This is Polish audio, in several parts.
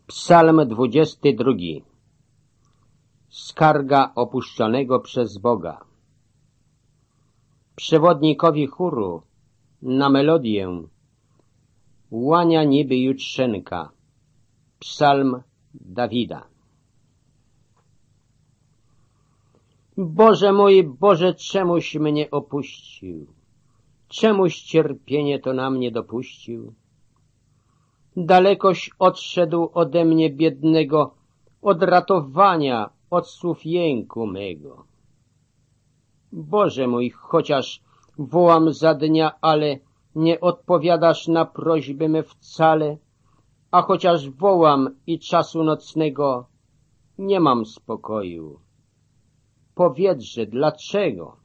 Psalm 22. Skarga opuszczonego przez Boga. Przewodnikowi chóru na melodię łania niby jutrzenka. Psalm Dawida. Boże mój, Boże, czemuś mnie opuścił? Czemuś cierpienie to na mnie dopuścił? Dalekoś odszedł ode mnie biednego, od ratowania, od słów jęku mego. Boże mój, chociaż wołam za dnia, ale nie odpowiadasz na prośby me wcale, a chociaż wołam i czasu nocnego nie mam spokoju. Powiedz-że dlaczego?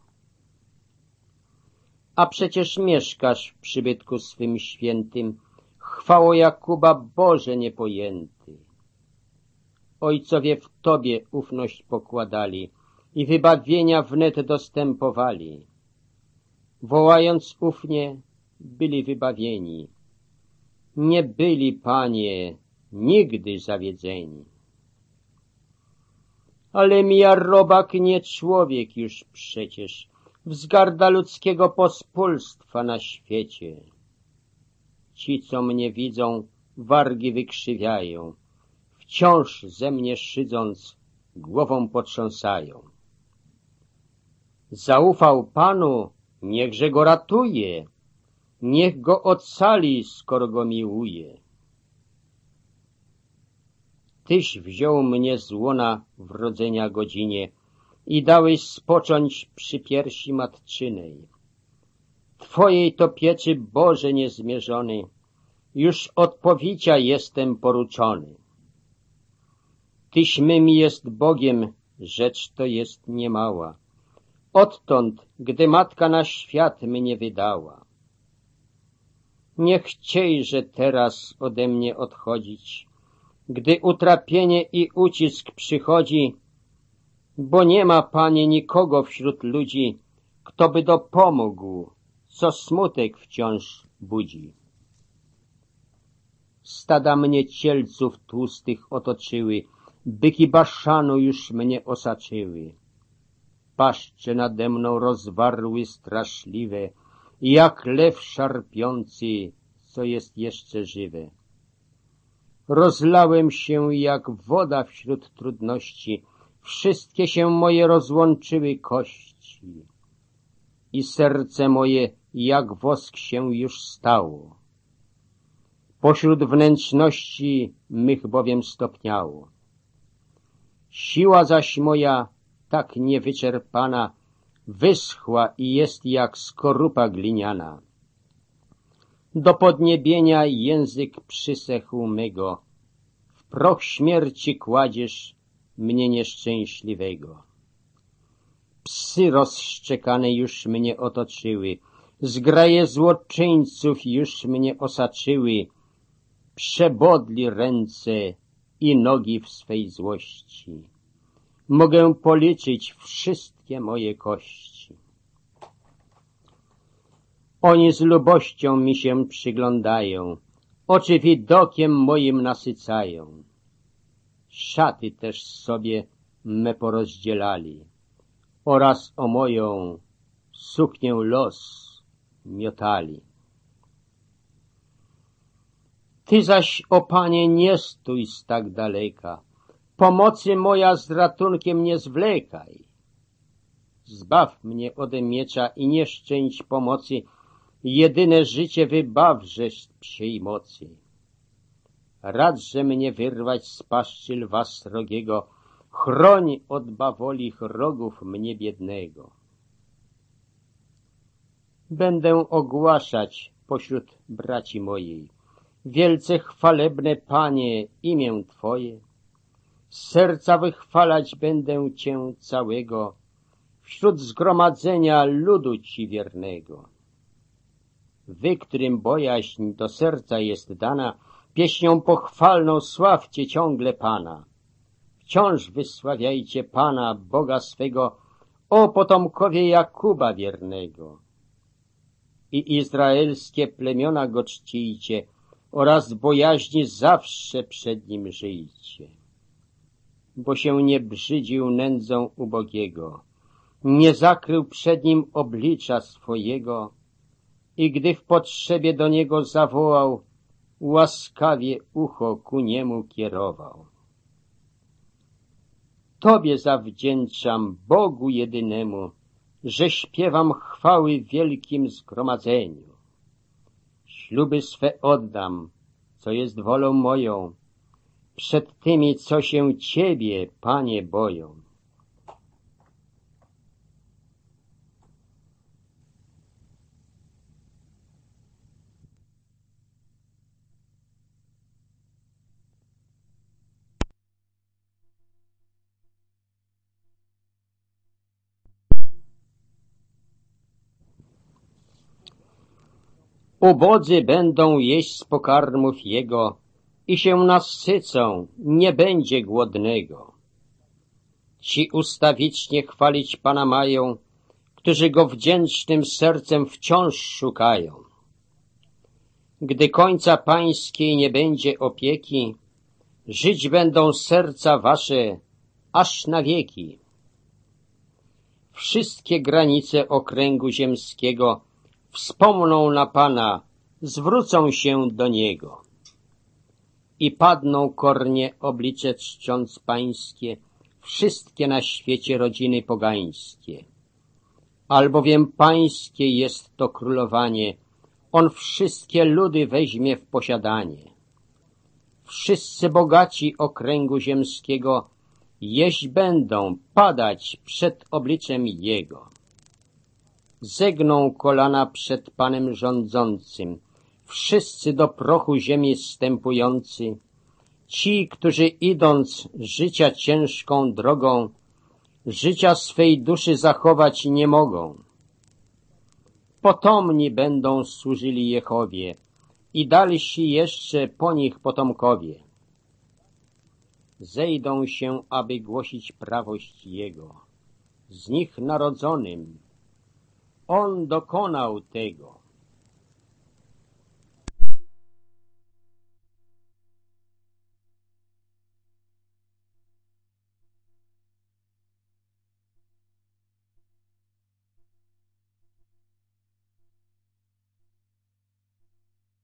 A przecież mieszkasz w przybytku swym świętym, chwało Jakuba, Boże niepojęty. Ojcowie w Tobie ufność pokładali i wybawienia wnet dostępowali. Wołając ufnie, byli wybawieni. Nie byli, Panie, nigdy zawiedzeni. Ale ja robak, nie człowiek już przecież, wzgarda ludzkiego pospólstwa na świecie. Ci, co mnie widzą, wargi wykrzywiają, wciąż ze mnie szydząc, głową potrząsają. Zaufał Panu, niechże go ratuje, niech go ocali, skoro go miłuje. Tyś wziął mnie z łona w rodzenia godzinie i dałeś spocząć przy piersi matczynej. Twojej to pieczy, Boże niezmierzony, już od powicia jestem poruczony. Tyś mym jest Bogiem, rzecz to jest niemała, odtąd, gdy matka na świat mnie wydała. Nie chciejże teraz ode mnie odchodzić, gdy utrapienie i ucisk przychodzi, bo nie ma, Panie, nikogo wśród ludzi, kto by dopomógł, co smutek wciąż budzi. Stada mnie cielców tłustych otoczyły, byki Baszanu już mnie osaczyły. Paszcze nade mną rozwarły straszliwe, jak lew szarpiący, co jest jeszcze żywe. Rozlałem się jak woda wśród trudności, wszystkie się moje rozłączyły kości. I serce moje jak wosk się już stało. Pośród wnętrzności mych bowiem stopniało. Siła zaś moja, tak niewyczerpana, wyschła i jest jak skorupa gliniana. Do podniebienia język przysechł mego, w proch śmierci kładziesz mnie nieszczęśliwego. Psy rozszczekane już mnie otoczyły, zgraje złoczyńców już mnie osaczyły, przebodli ręce i nogi w swej złości. Mogę policzyć wszystkie moje kości. Oni z lubością mi się przyglądają, oczy widokiem moim nasycają. Szaty też sobie me porozdzielali oraz o moją suknię los miotali. Ty zaś, o Panie, nie stój z tak daleka, pomocy moja z ratunkiem nie zwlekaj. Zbaw mnie ode miecza i nie szczęść pomocy, jedyne życie wybawże z psiej mocy. Radże mnie wyrwać z paszczy lwa srogiego, chroń od bawolich rogów mnie biednego. Będę ogłaszać pośród braci mojej, wielce chwalebne, Panie, imię Twoje. Z serca wychwalać będę Cię całego, wśród zgromadzenia ludu Ci wiernego. Wy, którym bojaźń do serca jest dana, pieśnią pochwalną sławcie ciągle Pana. Wciąż wysławiajcie Pana, Boga swego, o potomkowie Jakuba wiernego. I izraelskie plemiona go czcijcie, oraz bojaźni zawsze przed Nim żyjcie. Bo się nie brzydził nędzą ubogiego, nie zakrył przed Nim oblicza swojego i gdy w potrzebie do Niego zawołał, łaskawie ucho ku Niemu kierował. Tobie zawdzięczam, Bogu jedynemu, że śpiewam chwały w wielkim zgromadzeniu. Śluby swe oddam, co jest wolą moją, przed tymi, co się Ciebie, Panie, boją. Ubodzy będą jeść z pokarmów Jego i się nasycą, nie będzie głodnego. Ci ustawicznie chwalić Pana mają, którzy Go wdzięcznym sercem wciąż szukają. Gdy końca pańskiej nie będzie opieki, żyć będą serca wasze aż na wieki. Wszystkie granice okręgu ziemskiego wspomną na Pana, zwrócą się do Niego. I padną kornie oblicze czcząc pańskie, wszystkie na świecie rodziny pogańskie. Albowiem pańskie jest to królowanie, On wszystkie ludy weźmie w posiadanie. Wszyscy bogaci okręgu ziemskiego jeść będą, padać przed obliczem Jego. Zegną kolana przed Panem rządzącym, wszyscy do prochu ziemi zstępujący, ci, którzy idąc życia ciężką drogą, życia swej duszy zachować nie mogą. Potomni będą służyli Jehowie i dalsi jeszcze po nich potomkowie. Zejdą się, aby głosić prawość Jego, z nich narodzonym. On dokonał tego.